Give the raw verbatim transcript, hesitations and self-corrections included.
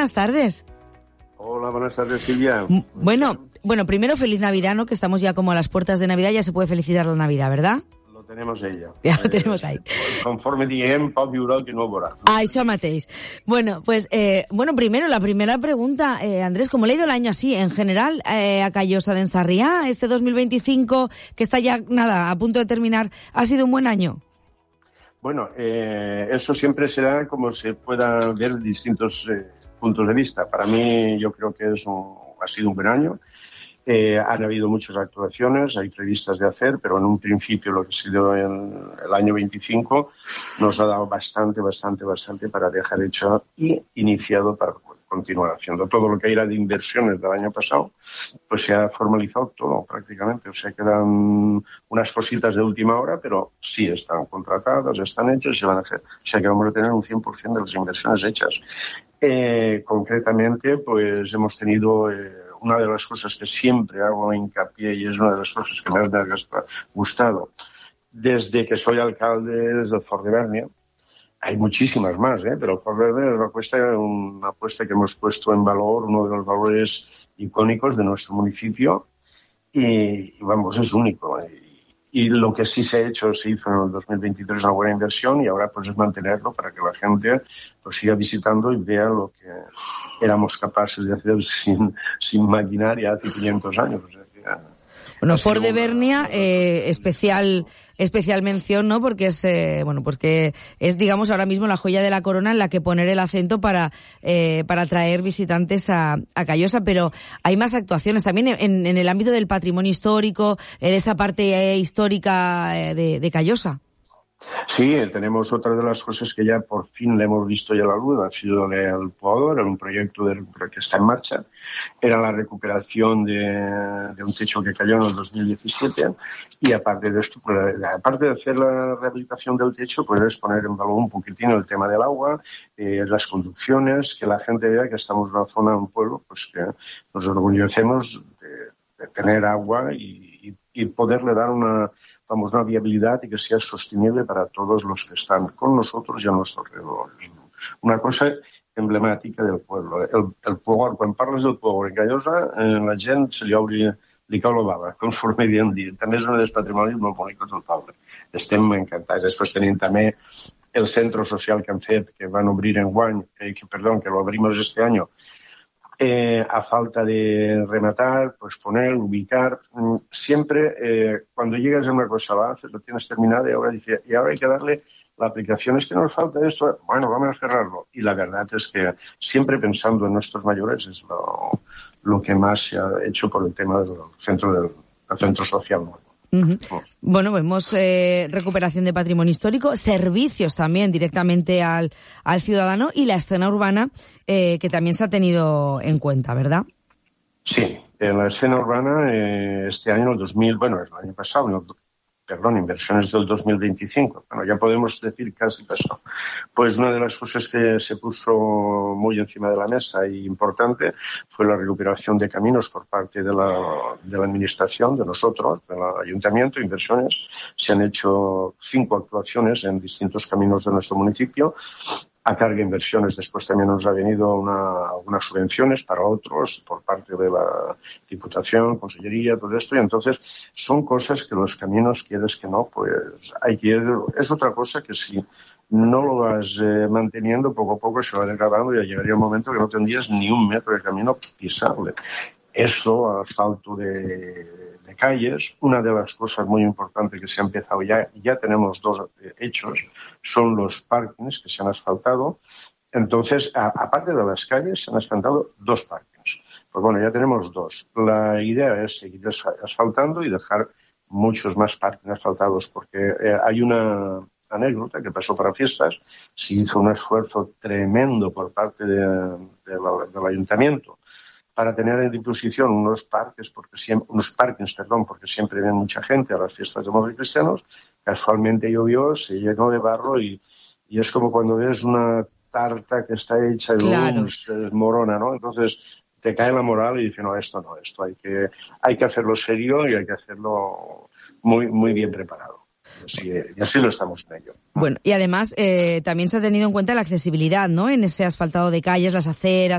buenas tardes. Hola, buenas tardes, Silvia. Bueno, bueno, primero feliz Navidad, ¿no? Que estamos ya como a las puertas de Navidad, ya se puede felicitar la Navidad, ¿verdad? Lo tenemos ella. Ya lo tenemos ahí. Eh, conforme diem, pot viure el que no veurà. Ah, això mateix. Bueno, pues, eh, bueno, primero, la primera pregunta, eh, Andrés, ¿cómo le ha ido el año así, en general, eh, a Callosa de en Sarriá? Este dos mil veinticinco, que está ya, nada, a punto de terminar, ¿ha sido un buen año? Bueno, eh, eso siempre será como se pueda ver distintos eh, puntos de vista. Para mí, yo creo que es un, ha sido un buen año. Eh, han habido muchas actuaciones, hay previstas de hacer, pero en un principio lo que ha sido el, el año veinticinco nos ha dado bastante, bastante, bastante para dejar hecho y iniciado para pues, continuar haciendo. Todo lo que era de inversiones del año pasado, pues se ha formalizado todo prácticamente. O sea, quedan unas cositas de última hora, pero sí están contratadas, están hechas y se van a hacer. O sea, que vamos a tener un cien por ciento de las inversiones hechas. Eh, concretamente, pues hemos tenido... Eh, una de las cosas que siempre hago hincapié y es una de las cosas que me ha gustado desde que soy alcalde del Fort de Bèrnia. Hay muchísimas más, ¿eh? Pero el Fort de Bèrnia es una apuesta, una apuesta que hemos puesto en valor, uno de los valores icónicos de nuestro municipio y, y vamos, es único. Y, y lo que sí se ha hecho, se hizo en el dos mil veintitrés una buena inversión y ahora pues es mantenerlo para que la gente pues siga visitando y vea lo que éramos capaces de hacer sin, sin maquinaria hace quinientos años. O sea, que, bueno, Fort de Bèrnia, eh, especial... especial mención, ¿no? Porque es, eh, bueno, porque es, digamos, ahora mismo la joya de la corona en la que poner el acento para, eh, para atraer visitantes a, a Callosa, pero hay más actuaciones también en, en el ámbito del patrimonio histórico, eh, de esa parte eh, histórica eh, de, de Callosa. Sí, tenemos otra de las cosas que ya por fin le hemos visto ya la luz, ha sido el Poador, era un proyecto de, que está en marcha, era la recuperación de, de un techo que cayó en el dos mil diecisiete y aparte de esto, pues, aparte de hacer la rehabilitación del techo, pues es poner en valor un poquitín el tema del agua, eh, las conducciones, que la gente vea que estamos en una zona, un pueblo, pues que nos orgullecemos de, de tener agua y, y, y poderle dar una... Vamos, una viabilidad y que sea sostenible para todos los que están con nosotros y a nuestro alrededor. Una cosa emblemàtica del pueblo. El, el Pogor, quan parles del Pogor en Callosa, eh, la gent se li obri, li cau la bava, conforme havíem dit. També és un dels patrimonis molt bonics del poble. Estem encantats. Després tenim també el centro social que han fet, que van obrir en guany, eh, que, perdón, que lo abrimos este año, Eh, a falta de rematar, pues poner, ubicar. Siempre, eh, cuando llegas a una cosa, la haces, lo tienes terminada y ahora dice, y ahora hay que darle la aplicación. Es que nos falta esto, bueno, vamos a cerrarlo. Y la verdad es que siempre pensando en nuestros mayores es lo, lo que más se ha hecho por el tema del centro, del, del centro social nuevo. Uh-huh. Oh. Bueno, vemos eh, recuperación de patrimonio histórico, servicios también directamente al, al ciudadano y la escena urbana eh, que también se ha tenido en cuenta, ¿verdad? Sí, en la escena urbana eh, este año, el dos mil, bueno, el año pasado, el, perdón, inversiones del dos mil veinticinco, bueno, ya podemos decir casi pasó. Pues una de las cosas que se puso muy encima de la mesa y importante fue la recuperación de caminos por parte de la, de la administración, de nosotros, del ayuntamiento, inversiones. Se han hecho cinco actuaciones en distintos caminos de nuestro municipio. A carga inversiones, después también nos ha venido una, algunas subvenciones para otros por parte de la Diputación, Consellería, todo esto, y entonces son cosas que los caminos, quieres que no, pues hay que ir. Es otra cosa que si no lo vas eh, manteniendo, poco a poco se va degradando y llegaría un momento que no tendrías ni un metro de camino pisable. Eso, asfalto de, de calles, una de las cosas muy importantes que se ha empezado ya, ya tenemos dos hechos, son los parkings que se han asfaltado. Entonces, a, aparte de las calles, se han asfaltado dos parkings. Pues bueno, ya tenemos dos. La idea es seguir asfaltando y dejar muchos más parkings asfaltados, porque eh, hay una anécdota que pasó para fiestas, se hizo un esfuerzo tremendo por parte de, de la, del ayuntamiento para tener en disposición unos parques, porque siempre, unos parkings, perdón, porque siempre ven mucha gente a las fiestas de móviles cristianos. Casualmente llovió, se llenó de barro y, y es como cuando ves una tarta que está hecha y claro. luego se desmorona, ¿no? Entonces te cae la moral y dices, no, esto no, esto hay que, hay que hacerlo serio y hay que hacerlo muy, muy bien preparado. Sí, y así lo estamos en ello. Bueno, y además eh, también se ha tenido en cuenta la accesibilidad, ¿no? En ese asfaltado de calles, las aceras.